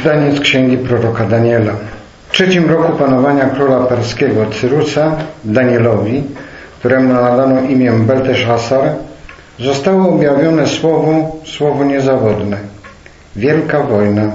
Czytanie z księgi proroka Daniela. W 3. roku panowania króla perskiego Cyrusa, Danielowi, któremu nadano imię Belteszazar, zostało objawione słowo niezawodne. Wielka wojna.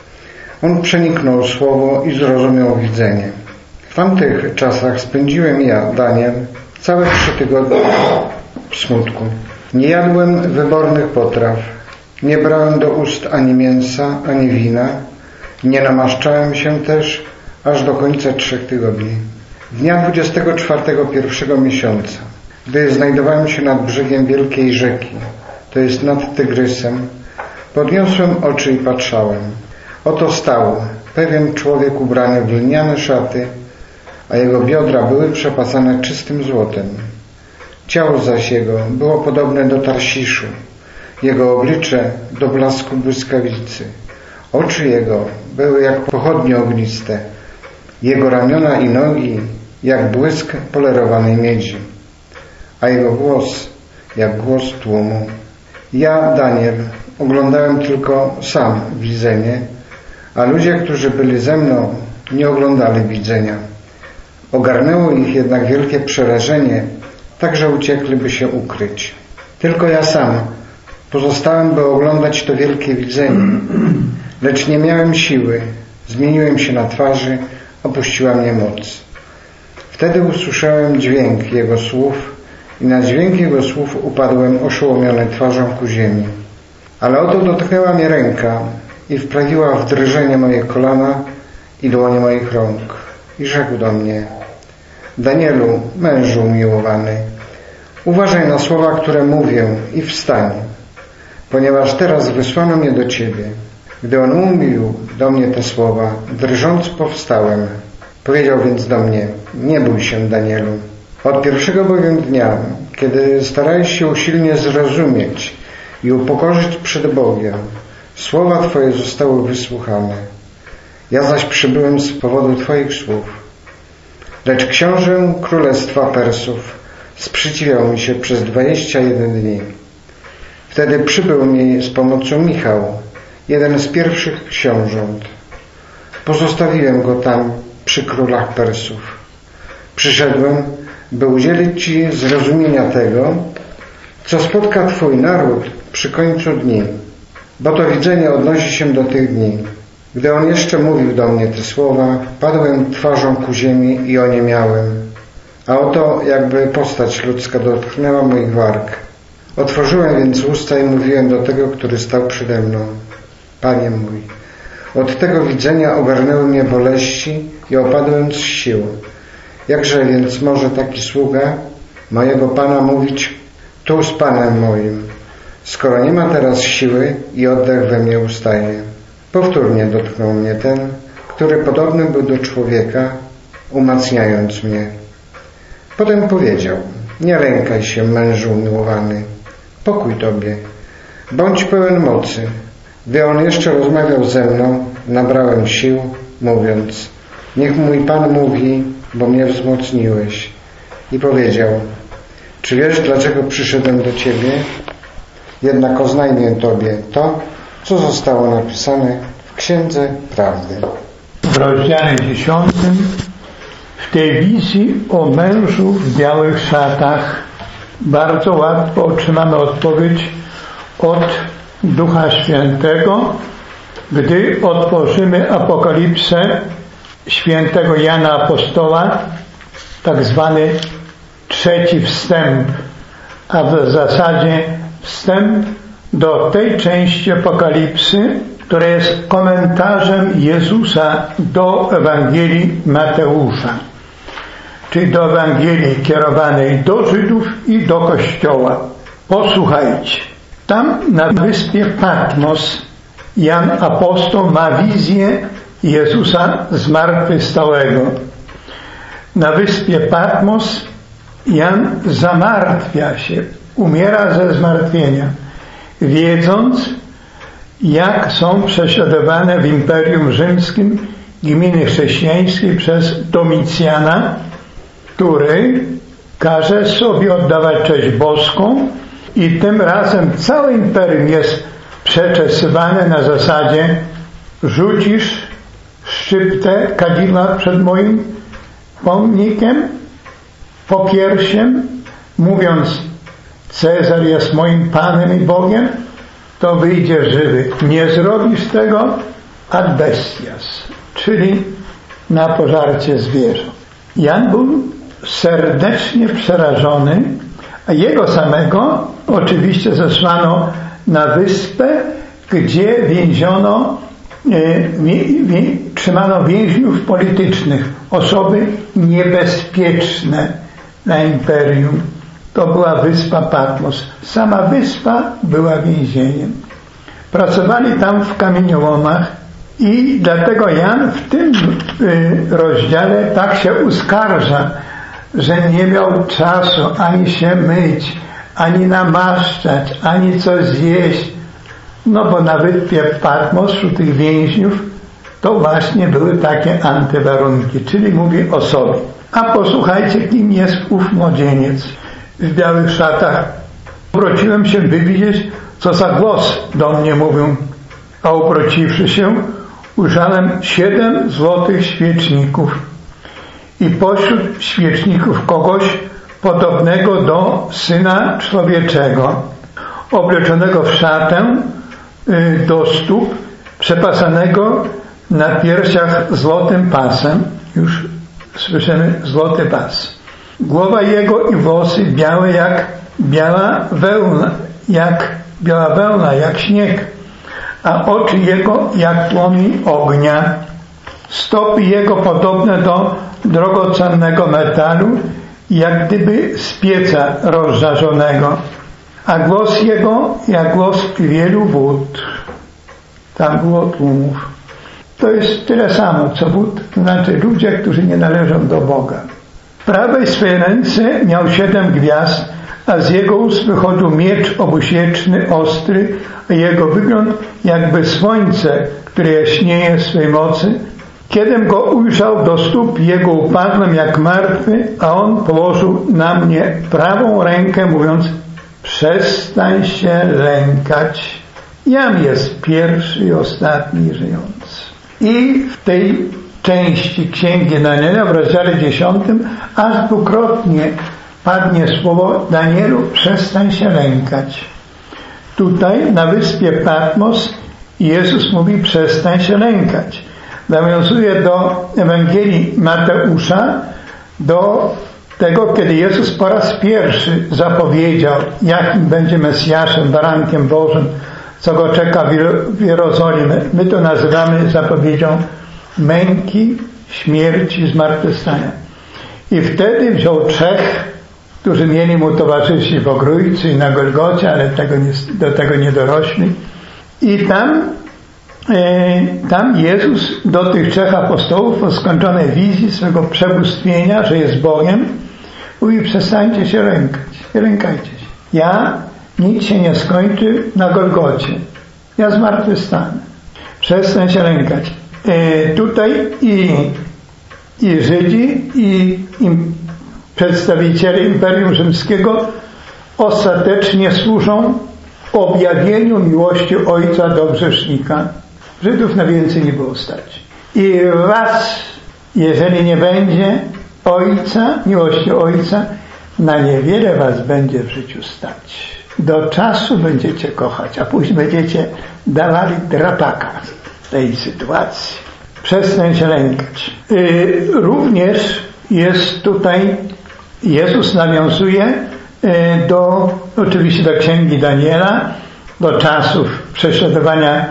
On przeniknął słowo i zrozumiał widzenie. W tamtych czasach spędziłem ja, Daniel, całe 3 tygodnie w smutku. Nie jadłem wybornych potraw, nie brałem do ust ani mięsa, ani wina, nie namaszczałem się też aż do końca 3 tygodni. Dnia 24 pierwszego miesiąca, gdy znajdowałem się nad brzegiem wielkiej rzeki, to jest nad Tygrysem, podniosłem oczy i patrzałem. Oto stał pewien człowiek ubrany w lniane szaty, a jego biodra były przepasane czystym złotem. Ciało zaś jego było podobne do Tarsiszu, jego oblicze do blasku błyskawicy. Oczy jego były jak pochodnie ogniste, jego ramiona i nogi jak błysk polerowanej miedzi, a jego głos jak głos tłumu. Ja, Daniel, oglądałem tylko sam widzenie, a ludzie, którzy byli ze mną, nie oglądali widzenia. Ogarnęło ich jednak wielkie przerażenie, tak że uciekli, by się ukryć. Tylko ja sam pozostałem, by oglądać to wielkie widzenie, lecz nie miałem siły, zmieniłem się na twarzy, opuściła mnie moc. Wtedy usłyszałem dźwięk jego słów i na dźwięk jego słów upadłem oszołomiony twarzą ku ziemi. Ale oto dotknęła mnie ręka i wprawiła w drżenie moje kolana i dłonie moich rąk i rzekł do mnie: Danielu, mężu umiłowany, uważaj na słowa, które mówię i wstań, ponieważ teraz wysłano mnie do Ciebie. Gdy on mówił do mnie te słowa, drżąc powstałem. Powiedział więc do mnie: nie bój się, Danielu. Od pierwszego bowiem dnia, kiedy starałeś się usilnie zrozumieć i upokorzyć przed Bogiem, słowa Twoje zostały wysłuchane. Ja zaś przybyłem z powodu Twoich słów. Lecz książę królestwa Persów sprzeciwiał mi się przez 21 dni. Wtedy przybył mi z pomocą Michał, jeden z pierwszych książąt. Pozostawiłem go tam przy królach Persów. Przyszedłem, by udzielić Ci zrozumienia tego, co spotka Twój naród przy końcu dni, bo to widzenie odnosi się do tych dni. Gdy on jeszcze mówił do mnie te słowa, padłem twarzą ku ziemi i oniemiałem, a oto jakby postać ludzka dotknęła moich warg. Otworzyłem więc usta i mówiłem do tego, który stał przede mną: Panie mój, od tego widzenia ogarnęły mnie boleści i opadłem z sił. Jakże więc może taki sługa mojego Pana mówić: tu z Panem moim, skoro nie ma teraz siły i oddech we mnie ustaje? Powtórnie dotknął mnie ten, który podobny był do człowieka, umacniając mnie. Potem powiedział: nie lękaj się, mężu umiłowany, pokój Tobie, bądź pełen mocy. Gdy on jeszcze rozmawiał ze mną, nabrałem sił, mówiąc: niech mój Pan mówi, bo mnie wzmocniłeś. I powiedział: czy wiesz, dlaczego przyszedłem do Ciebie? Jednak oznajmię Tobie to, co zostało napisane w Księdze Prawdy. W rozdziale 10 w tej wizji o mężu w białych szatach bardzo łatwo otrzymamy odpowiedź od Ducha Świętego, gdy otworzymy Apokalipsę świętego Jana Apostoła, tak zwany 3. wstęp, a w zasadzie wstęp do tej części Apokalipsy, która jest komentarzem Jezusa do Ewangelii Mateusza, czyli do Ewangelii kierowanej do Żydów i do Kościoła. Posłuchajcie. Tam na wyspie Patmos Jan Apostoł ma wizję Jezusa zmartwychwstałego. Na wyspie Patmos Jan zamartwia się, umiera ze zmartwienia, wiedząc, jak są prześladowane w Imperium Rzymskim gminy chrześcijańskie przez Domicjana, który każe sobie oddawać cześć boską i tym razem całe imperium jest przeczesywane na zasadzie rzucisz szczyptę kadzidła przed moim pomnikiem, popiersiem, mówiąc: Cezar jest moim Panem i Bogiem, to wyjdziesz żywy. Nie zrobisz tego ad bestias, czyli na pożarcie zwierząt. Jan był serdecznie przerażony, a jego samego oczywiście zesłano na wyspę, gdzie więziono, trzymano więźniów politycznych, osoby niebezpieczne na imperium. To była wyspa Patmos. Sama wyspa była więzieniem. Pracowali tam w kamieniołomach i dlatego Jan w tym rozdziale tak się uskarża, że nie miał czasu ani się myć, ani namaszczać, ani coś zjeść. No bo na wyspie Patmos u tych więźniów to właśnie były takie antywarunki, czyli mówi o sobie. A posłuchajcie, kim jest ów młodzieniec w białych szatach. Obróciłem się, by widzieć, co za głos do mnie mówił, a obróciwszy się, ujrzałem 7 złotych świeczników i pośród świeczników kogoś podobnego do Syna Człowieczego, obleczonego w szatę do stóp, przepasanego na piersiach złotym pasem. Już słyszymy złoty pas. Głowa jego i włosy białe jak biała wełna, jak śnieg, a oczy jego jak płomień ognia. Stopy jego podobne do drogocennego metalu, jak gdyby z pieca rozżarzonego, a głos jego jak głos wielu wód. Tam było tłumów. To jest tyle samo, co wód, znaczy ludzie, którzy nie należą do Boga. W prawej swej ręce miał 7 gwiazd, a z jego ust wychodził miecz obusieczny, ostry, a jego wygląd jakby słońce, które jaśnieje w swej mocy. Kiedym go ujrzał, do stóp jego upadłem jak martwy, a on położył na mnie prawą rękę, mówiąc: przestań się lękać. Jam jest pierwszy i ostatni żyjący. I w tej części Księgi Daniela w rozdziale 10 aż 2-krotnie padnie słowo: Danielu, przestań się lękać. Tutaj na wyspie Patmos Jezus mówi: przestań się lękać. Nawiązuje do Ewangelii Mateusza, do tego, kiedy Jezus po raz pierwszy zapowiedział, jakim będzie Mesjaszem, barankiem Bożym, co go czeka w Jerozolimie. My to nazywamy zapowiedzią męki, śmierci, zmartwychwstania. I wtedy wziął 3, którzy mieli mu towarzyszyć w Ogrójcu i na Golgocie, ale do tego nie dorośli. I tam Jezus do tych 3 apostołów po skończonej wizji swego przebóstwienia, że jest Bogiem, mówi: przestańcie się lękać, nie lękajcie się. Nic się nie skończy na Golgocie. Ja zmartwychwstanę. Przestań się lękać. Tutaj i Żydzi, i przedstawiciele Imperium Rzymskiego ostatecznie służą objawieniu miłości Ojca do grzesznika. Żydów na więcej nie było stać. I was, jeżeli nie będzie Ojca, miłości Ojca, na niewiele was będzie w życiu stać. Do czasu będziecie kochać, a później będziecie dawali drapaka w tej sytuacji. Przestań się lękać. Również jest tutaj, Jezus nawiązuje oczywiście do Księgi Daniela, do czasów prześladowania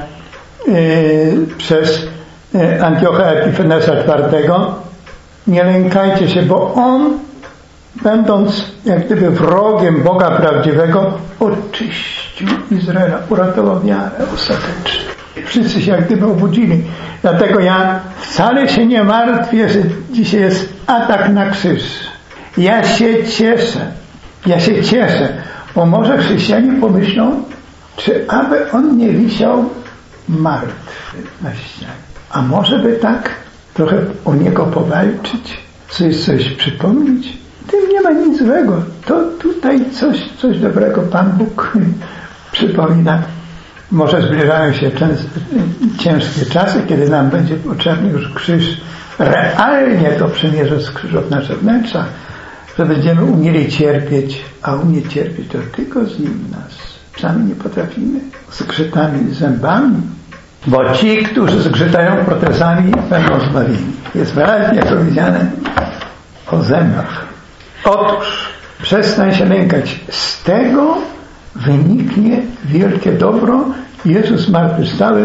przez Antiocha Epifanesa IV. Nie lękajcie się, bo on, będąc jak gdyby wrogiem Boga prawdziwego, oczyścił Izraela, uratował wiarę ostatecznie. Wszyscy się jak gdyby obudzili. Dlatego ja wcale się nie martwię, że dzisiaj jest atak na krzyż. Ja się cieszę, bo może chrześcijanie pomyślą, czy aby on nie wisiał martwy na ścianie. A może by tak trochę o niego powalczyć, coś przypomnieć. W tym nie ma nic złego. To tutaj coś dobrego Pan Bóg przypomina. Może zbliżają się ciężkie czasy, kiedy nam będzie potrzebny już krzyż realnie to przymierze z krzyżów nasze wnętrza, że będziemy umieli cierpieć, a umieć cierpieć to tylko z nim nas. Sami nie potrafimy. Zgrzytami zębami. Bo ci, którzy zgrzytają protezami, będą zbawieni. Jest wyraźnie powiedziane o zębach. Otóż przestań się lękać. Z tego wyniknie wielkie dobro. Jezus zmartwychwstały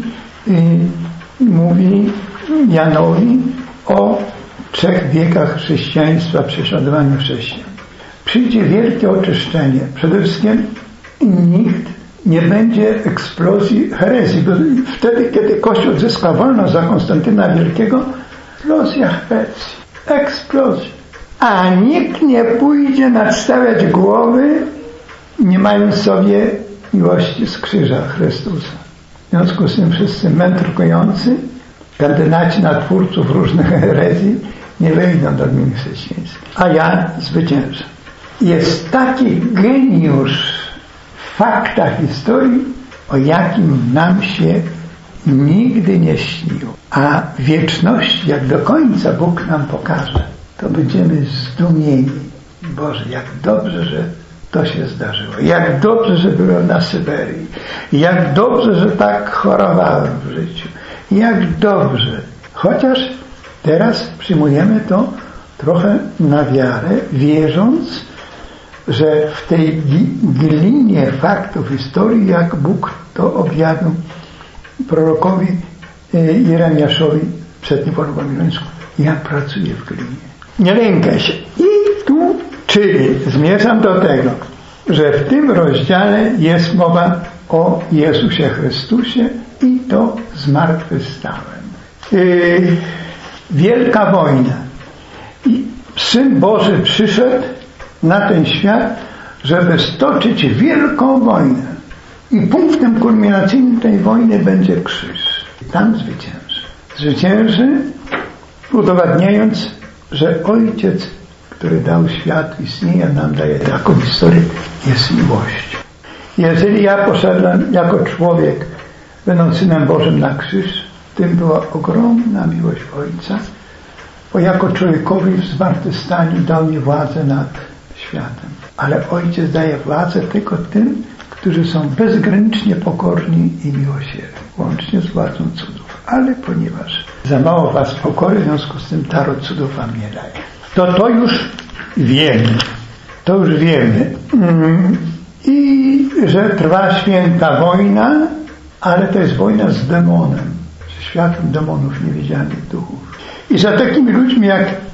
mówi Janowi o 3 wiekach chrześcijaństwa, prześladowaniu chrześcijan. Przyjdzie wielkie oczyszczenie. Przede wszystkim nikt nie będzie eksplozji herezji. Bo wtedy, kiedy Kościół zyska wolność za Konstantyna Wielkiego, eksplozja herezji. Eksplozja. A nikt nie pójdzie nadstawiać głowy, nie mając sobie miłości z krzyża Chrystusa. W związku z tym wszyscy mędrkujący, kandydaci na twórców różnych herezji nie wejdą do gminy chrześcijańskiej. A ja zwyciężę. Jest taki geniusz w faktach historii, o jakim nam się nigdy nie śniło. A wieczność, jak do końca Bóg nam pokaże, to będziemy zdumieni. Boże, jak dobrze, że to się zdarzyło. Jak dobrze, że byłem na Syberii. Jak dobrze, że tak chorowałem w życiu. Jak dobrze. Chociaż teraz przyjmujemy to trochę na wiarę, wierząc, że w tej glinie faktów historii, jak Bóg to objawił prorokowi Jeremiaszowi przed niewolą babilońską. Ja pracuję w glinie. Nie lękaj się. I tu, czyli zmierzam do tego, że w tym rozdziale jest mowa o Jezusie Chrystusie i to zmartwychwstałym. Wielka wojna. I Syn Boży przyszedł na ten świat, żeby stoczyć wielką wojnę. I punktem kulminacyjnym tej wojny będzie krzyż. I tam zwycięży. Zwycięży, udowadniając, że Ojciec, który dał świat, istnieje, nam daje taką historię, jest miłością. Jeżeli ja poszedłem jako człowiek, będąc Synem Bożym na krzyż, w tym była ogromna miłość Ojca, bo jako człowiekowi w zmartwychwstaniu dał mi władzę nad światem. Ale Ojciec daje władzę tylko tym, którzy są bezgranicznie pokorni i miłosierni, łącznie z władzą cudów. Ale ponieważ za mało was pokory, w związku z tym tarot cudów wam nie daje. To już wiemy. To już wiemy. I że trwa święta wojna, ale to jest wojna z demonem, z światem demonów, niewidzialnych duchów. I za takimi ludźmi,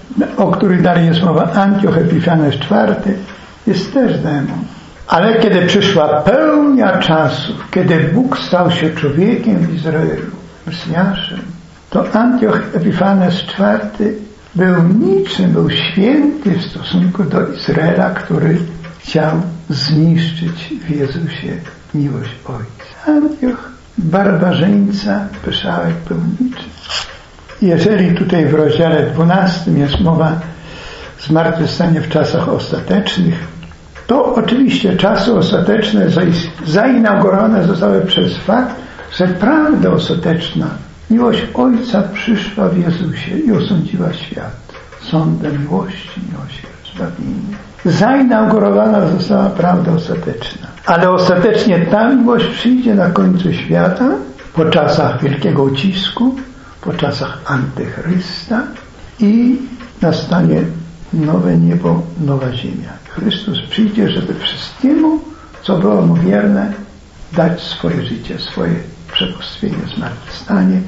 o których dalej jest mowa, Antioch Epifanes IV, jest też demon. Ale kiedy przyszła pełnia czasów, kiedy Bóg stał się człowiekiem w Izraelu, Mesjaszem, to Antioch Epifanes IV był niczym, był święty w stosunku do Izraela, który chciał zniszczyć w Jezusie miłość Ojca. Antioch, barbarzyńca, pyszałek, był niczym. Jeżeli tutaj w rozdziale 12 jest mowa zmartwychwstanie w czasach ostatecznych, to oczywiście czasy ostateczne zainaugurowane zostały przez fakt, że prawda ostateczna, miłość Ojca przyszła w Jezusie i osądziła świat sądem miłości, miłosierdzia, zbawienia. Zainaugurowana została prawda ostateczna. Ale ostatecznie ta miłość przyjdzie na końcu świata, po czasach wielkiego ucisku, po czasach Antychrysta i nastanie nowe niebo, nowa ziemia. Chrystus przyjdzie, żeby wszystkiemu, co było mu wierne, dać swoje życie, swoje przebóstwienie, zmartwychwstanie.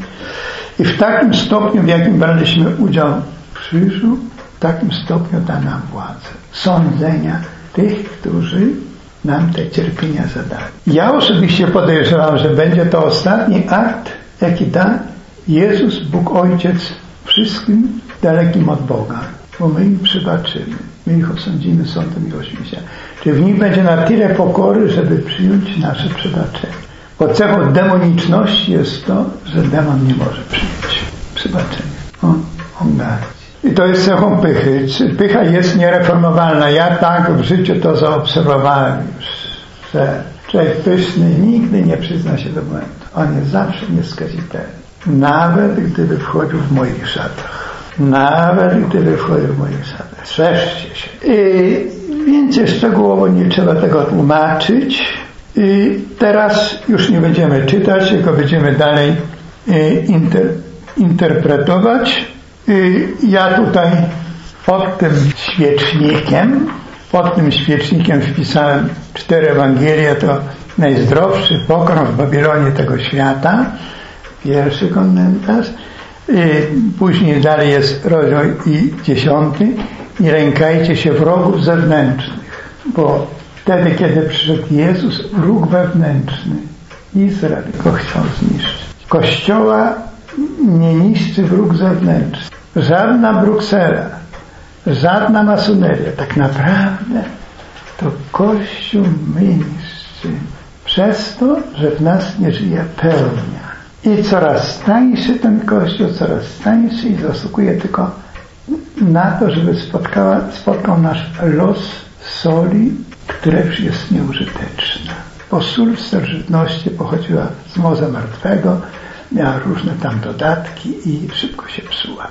I w takim stopniu, w jakim braliśmy udział w krzyżu, w takim stopniu da nam władzę sądzenia tych, którzy nam te cierpienia zadali. Ja osobiście podejrzewam, że będzie to ostatni akt, jaki da Jezus, Bóg Ojciec, wszystkim dalekim od Boga. Bo my im przybaczymy, my ich osądzimy sądem miłości. Czyli w nich będzie na tyle pokory, żeby przyjąć nasze przebaczenie. Bo cechą demoniczności jest to, że demon nie może przyjąć przebaczenia. On gardzi. I to jest cechą pychy. Pycha jest niereformowalna. Ja tak w życiu to zaobserwowałem już, że Człowiek pyszny nigdy nie przyzna się do błędu. On jest zawsze nieskazitelny. Nawet gdyby wchodził w moich szatach. Strzeżcie się. Więcej szczegółowo nie trzeba tego tłumaczyć. Teraz już nie będziemy czytać, tylko będziemy dalej interpretować. Ja tutaj pod tym świecznikiem wpisałem 4 Ewangelie, to najzdrowszy pokarm w Babilonie tego świata, pierwszy komentarz. Później dalej jest rozdział 10. Nie lękajcie się wrogów zewnętrznych, bo wtedy, kiedy przyszedł Jezus, wróg wewnętrzny, Izrael, go chciał zniszczyć. Kościoła nie niszczy wróg zewnętrzny. Żadna Bruksela, żadna masoneria. Tak naprawdę to Kościół my niszczy przez to, że w nas nie żyje pełnia. I coraz tańszy ten Kościół, coraz tańszy i zasługuje tylko na to, żeby spotkał nasz los soli, która już jest nieużyteczna. Bo sól w starożytności pochodziła z morza martwego, miała różne tam dodatki i szybko się psuła.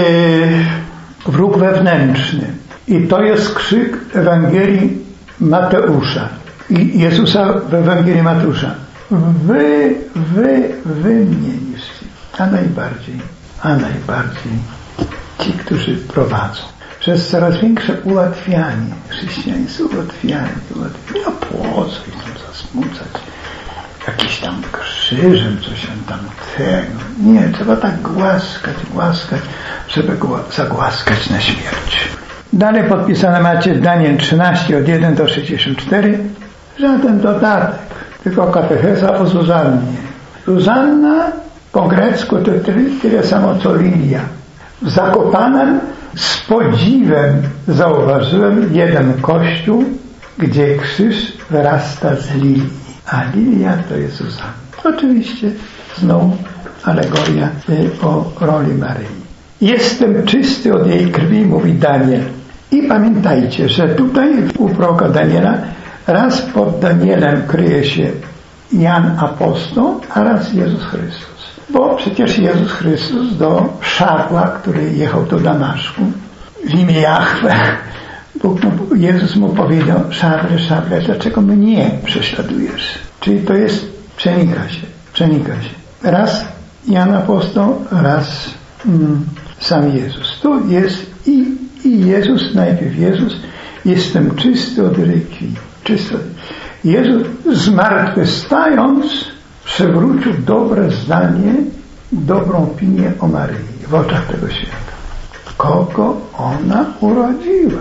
Wróg wewnętrzny. I to jest krzyk Ewangelii Mateusza. I Jezusa w Ewangelii Mateusza. Wy mnie niszczy. A najbardziej ci, którzy prowadzą. Przez coraz większe ułatwianie. Chrześcijaństwo ułatwianie. No po co ich tam zasmucać? Jakiś tam krzyżem, coś tam tego. Nie, trzeba tak głaskać, żeby go zagłaskać na śmierć. Dalej podpisane macie Daniel 13 od 1 do 64. Żaden dodatek, tylko katecheza o Zuzannie. Zuzanna po grecku to tyle samo co lilia. W Zakopanem z podziwem zauważyłem jeden kościół, gdzie krzyż wyrasta z lilii. A lilia to jest Zuzanna. Oczywiście znowu alegoria o roli Maryi. Jestem czysty od jej krwi, mówi Daniel. I pamiętajcie, że tutaj u proroka Daniela raz pod Danielem kryje się Jan Apostoł, a raz Jezus Chrystus. Bo przecież Jezus Chrystus do Szawła, który jechał do Damaszku w imię Jahwe, Jezus mu powiedział: Szawle, dlaczego mnie prześladujesz? Czyli to jest, przenika się. Raz Jan Apostoł, raz sam Jezus. Tu jest i Jezus, najpierw Jezus, jestem czysty od ryki. Jezus zmartwychwstając przywrócił dobre zdanie, dobrą opinię o Maryi w oczach tego świata. Kogo ona urodziła?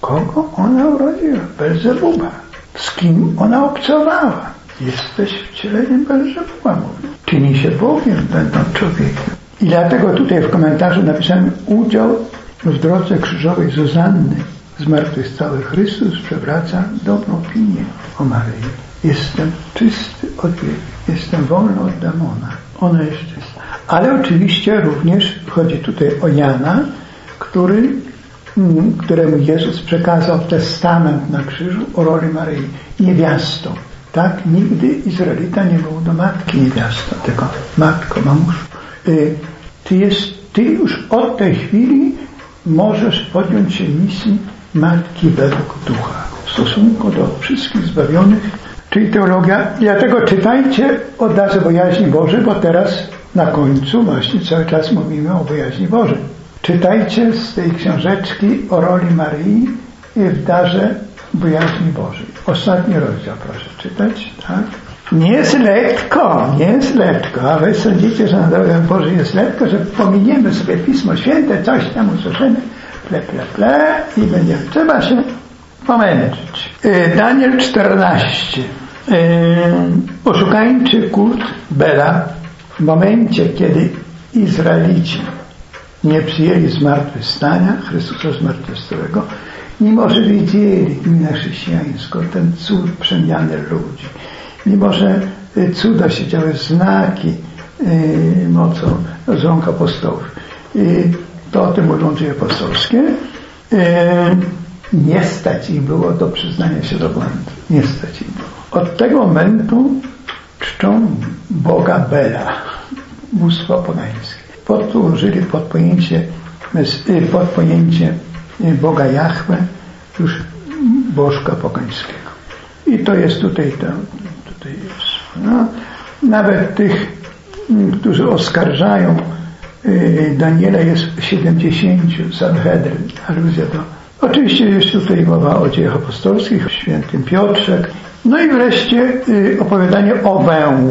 Belzebuba. Z kim ona obcowała? Jesteś wcieleniem Belzebuba, mówi. Czyni się Bogiem, będąc człowiekiem. I dlatego tutaj w komentarzu napisałem: udział w drodze krzyżowej Zuzanny. Zmartwychwstały Chrystus przewraca dobrą opinię o Maryi. Jestem czysty od wieku. Jestem wolny od demona. Ona jest czysta. Ale oczywiście również chodzi tutaj o Jana, któremu Jezus przekazał testament na krzyżu o roli Maryi. Niewiastą. Tak? Nigdy Izraelita nie był do matki niewiastą, tylko matko, mamusz. Ty już od tej chwili możesz podjąć się misji matki według ducha w stosunku do wszystkich zbawionych, czyli teologia. Dlatego czytajcie o darze bojaźni Bożej, bo teraz na końcu właśnie cały czas mówimy o bojaźni Bożej. Czytajcie z tej książeczki o roli Maryi w darze bojaźni Bożej. Ostatni rozdział proszę czytać, tak? Nie jest lekko, a wy sądzicie, że na drogę Bożej jest lekko, że pominiemy sobie Pismo Święte, coś tam usłyszymy, ple i będziemy. Trzeba się pomęczyć. Daniel 14. Oszukańczy kult Bela w momencie, kiedy Izraelici nie przyjęli zmartwychwstania, Chrystusa zmartwychwstałego, mimo że wiedzieli gminę chrześcijańską, ten cud przemiany ludzi, mimo że cuda się działy, znaki mocą z rąk apostołów, to o tym mówią dzieje apostolskie, nie stać ich było do przyznania się do błędu. Nie stać ich było. Od tego momentu czczą Boga Bela, bóstwo pogańskie. Podłożyli pod pojęcie Boga Jahwe już bożka pogańskiego. I to jest tutaj jest. No, nawet tych, którzy oskarżają Daniela, jest 70 Sanhedryn, aluzja do. Oczywiście jest tutaj mowa o dziejach apostolskich, o świętym Piotrze. No i wreszcie opowiadanie o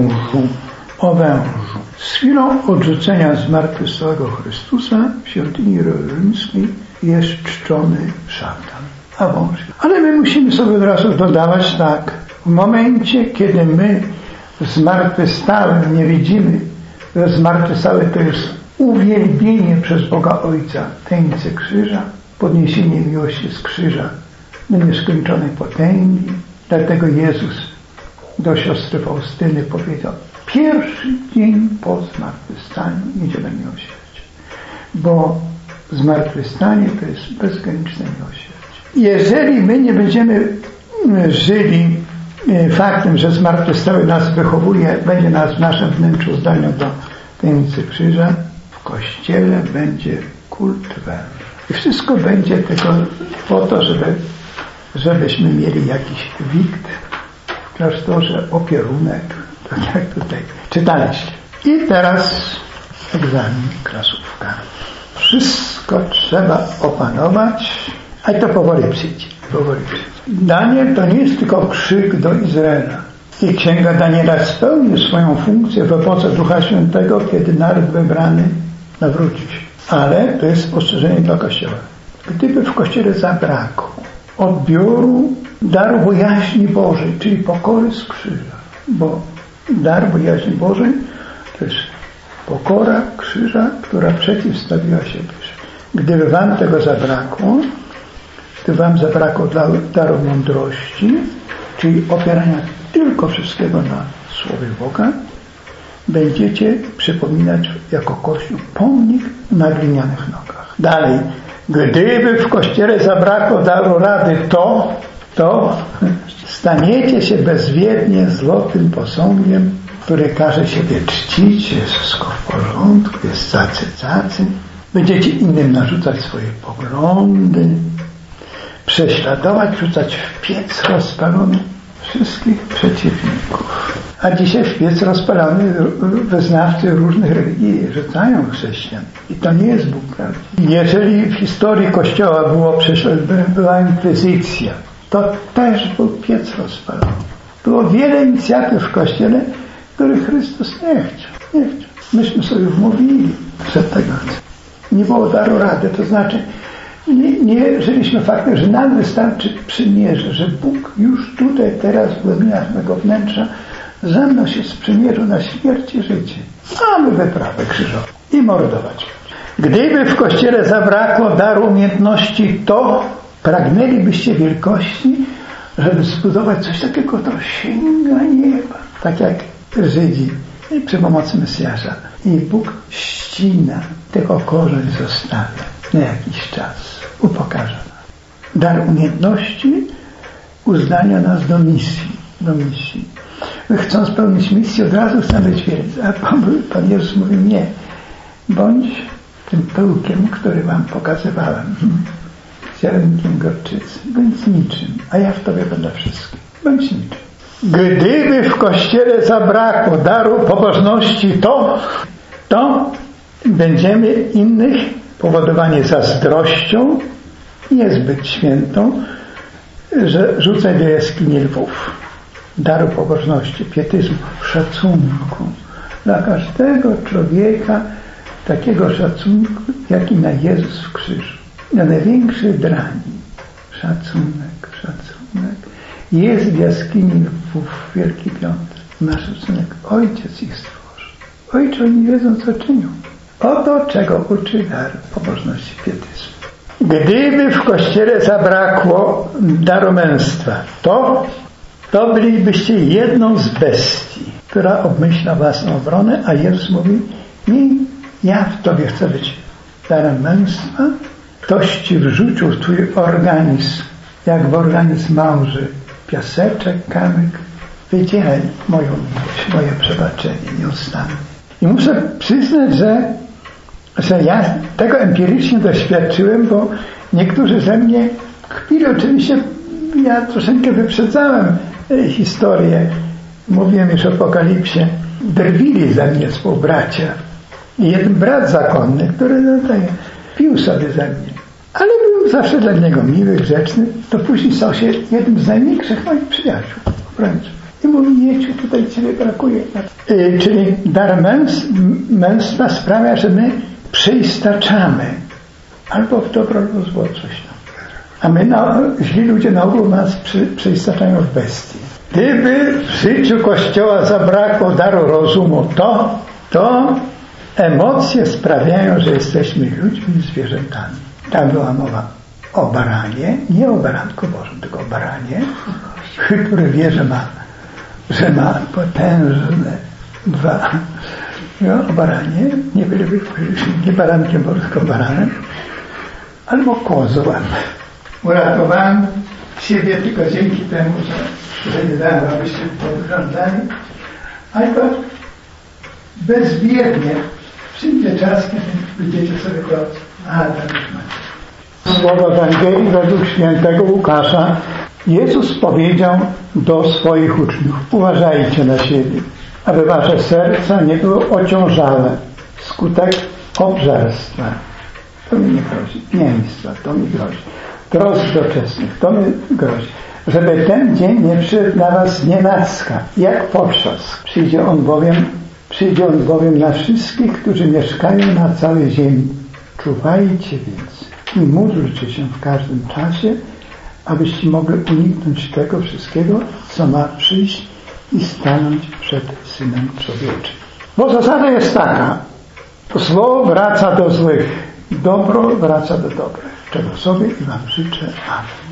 wężu. Z chwilą odrzucenia zmartwychwstałego Chrystusa w świątyni jerozolimskiej jest czczony szatan, a wąż. Ale my musimy sobie od razu dodawać tak, w momencie, kiedy my zmartwychwstałym nie widzimy, że zmartwychwstały to jest uwielbienie przez Boga Ojca tajemnicy krzyża, podniesienie miłości z krzyża do nieskończonej potęgi. Dlatego Jezus do siostry Faustyny powiedział: pierwszy dzień po zmartwychwstaniu, niedziela miłosierdzia. Bo zmartwychwstanie to jest bezgraniczne miłosierdzie. Jeżeli my nie będziemy żyli faktem, że zmartwychwstały nas wychowuje, będzie nas w naszym wnętrzu zdolny do tajemnicy krzyża, w Kościele będzie kult węża. I wszystko będzie tylko po to, żebyśmy mieli jakiś wikt w klasztorze, opierunek, tak jak tutaj czytaliście. I teraz egzamin, klasówka. Wszystko trzeba opanować, a to powoli przyjdzie. Daniel to nie jest tylko krzyk do Izraela. I Księga Daniela spełni swoją funkcję w epoce Ducha Świętego, kiedy naród wybrany nawróci się. Ale to jest ostrzeżenie dla Kościoła. Gdyby w Kościele zabrakło odbioru daru bojaźni Bożej, czyli pokory z krzyża, bo dar bojaźni Bożej to jest pokora krzyża, która przeciwstawiła się krzyżu. Gdyby wam tego zabrakło, gdyby wam zabrakło daru mądrości, czyli opierania tylko wszystkiego na Słowie Boga, będziecie przypominać jako Kościół pomnik na glinianych nogach. Dalej, gdyby w Kościele zabrakło daru rady, to staniecie się bezwiednie złotym posągiem, który każe siebie czcić, jest wszystko w porządku, jest cacy. Będziecie innym narzucać swoje poglądy, prześladować, rzucać w piec rozpalony wszystkich przeciwników. A dzisiaj w piec rozpalony wyznawcy różnych religii rzucają chrześcijan. I to nie jest Bóg prawdziwy. Jeżeli w historii Kościoła była inkwizycja, to też był piec rozpalony. Było wiele inicjatyw w Kościele, których Chrystus nie chciał. Myśmy sobie wmówili, że tego nie było daru rady. To znaczy nie żyliśmy faktem, że nam wystarczy przymierze, że Bóg już tutaj, teraz w głębinach mego wnętrza ze mną się sprzymierzył na śmierć i życie. Mamy wyprawę krzyżową i mordować. Gdyby w Kościele zabrakło daru umiejętności, to pragnęlibyście wielkości, żeby zbudować coś takiego, to sięga nieba. Tak jak Żydzi przy pomocy Mesjasza. I Bóg ścina, tylko korzeń zostawia na jakiś czas. Upokarza nas. Dar umiejętności uzdania nas do misji. My chcąc spełnić misję, od razu chcemy być wielcy. A Pan Jezus mówi: nie. Bądź tym pyłkiem, który wam pokazywałem. Ziarnkiem gorczycy. Bądź niczym, a ja w tobie będę wszystkim. Bądź niczym. Gdyby w Kościele zabrakło daru pobożności, to będziemy innych powodowani zazdrością, niezbyt świętą, że rzucaj do jaskini lwów. Daru pobożności, pietyzmu, szacunku dla każdego człowieka, takiego szacunku, jaki na Jezus w krzyżu. Na największej drani szacunek. Jest w jaskini lwów w Wielki Piątek. Nasz szacunek. Ojciec ich stworzył. Ojcze, oni wiedzą, co czynią. Oto czego uczy dar pobożności, pietyzmu. Gdyby w Kościele zabrakło daru męstwa, to bylibyście jedną z bestii, która obmyśla własną obronę, a Jezus mówi: ja w tobie chcę być darem męstwa. Ktoś ci wrzucił w twój organizm, jak w organizm małży, piaseczek, kamyk, wydzielaj moją miłość, moje przebaczenie nieustannie. I muszę przyznać, że ja tego empirycznie doświadczyłem, bo niektórzy ze mnie kpili. Oczywiście ja troszeczkę wyprzedzałem historię. Mówiłem już o Apokalipsie. Drwili ze mnie współbracia. I jeden brat zakonny, który pił sobie ze mnie. Ale byłem zawsze dla niego miły, grzeczny. To później stał się jednym z największych moich przyjaciół. Wręcz. I mówi, Jeciu, tutaj ciebie brakuje. Czyli dar męstwa sprawia, że my przeistaczamy. Albo w dobro, albo w zło coś. A my, źli ludzie na ogół nas przeistaczają w bestii. Gdyby w życiu Kościoła zabrakło daru rozumu, to emocje sprawiają, że jesteśmy ludźmi i zwierzętami. Tam była mowa o baranie, nie o baranku Bożym, tylko o baranie, który wie, że ma potężne dwa. O baranie, nie barankiem, tylko baranem, albo kozłem. Uratowałem siebie tylko dzięki temu, że nie dałem, abyście podglądali, ale to bezwiednie przyjdzie czas, kiedy będziecie sobie go tam już macie. Słowa Ewangelii według świętego Łukasza. Jezus powiedział do swoich uczniów: uważajcie na siebie, aby wasze serca nie były ociążałe wskutek obżarstwa. To mi nie grozi. Pijaństwa, to mi grozi. Trosk doczesnych, to mi grozi. Żeby ten dzień nie przyszedł na was nienacka, jak potrzask. Przyjdzie on bowiem na wszystkich, którzy mieszkają na całej ziemi. Czuwajcie więc i módlcie się w każdym czasie, abyście mogli uniknąć tego wszystkiego, co ma przyjść i stanąć przed Synem Człowieczym. Bo zasada jest taka: zło wraca do złych, dobro wraca do dobrych, czego sobie i wam życzę. Amen.